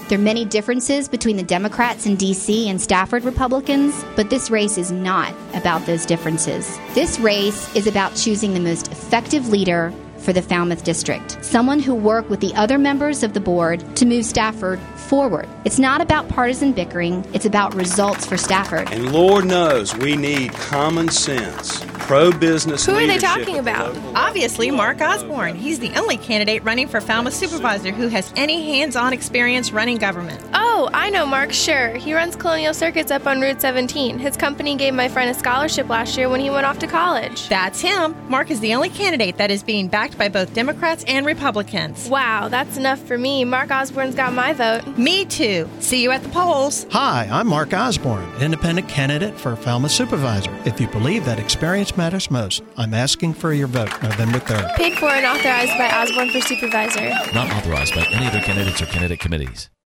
There are many differences between the Democrats in D.C. and Stafford Republicans, but this race is not about those differences. This race is about choosing the most effective leader for the Falmouth District, someone who worked with the other members of the board to move Stafford forward. It's not about partisan bickering, it's about results for Stafford. And Lord knows we need common sense, pro-business Who are they leadership talking at the about? local Obviously, Mark Osborne. He's the only candidate running for Falmouth Supervisor who has any hands-on experience running government. Oh, I know Mark, sure. He runs Colonial Circuits up on Route 17. His company gave my friend a scholarship last year when he went off to college. That's him. Mark is the only candidate that is being backed by both Democrats and Republicans. Wow, that's enough for me. Mark Osborne's got my vote. Me too. See you at the polls. Hi, I'm Mark Osborne, independent candidate for Falmouth Supervisor. If you believe that experience matters most, I'm asking for your vote November 3rd. Paid for and authorized by Osborne for Supervisor. Not authorized by any other candidates or candidate committees.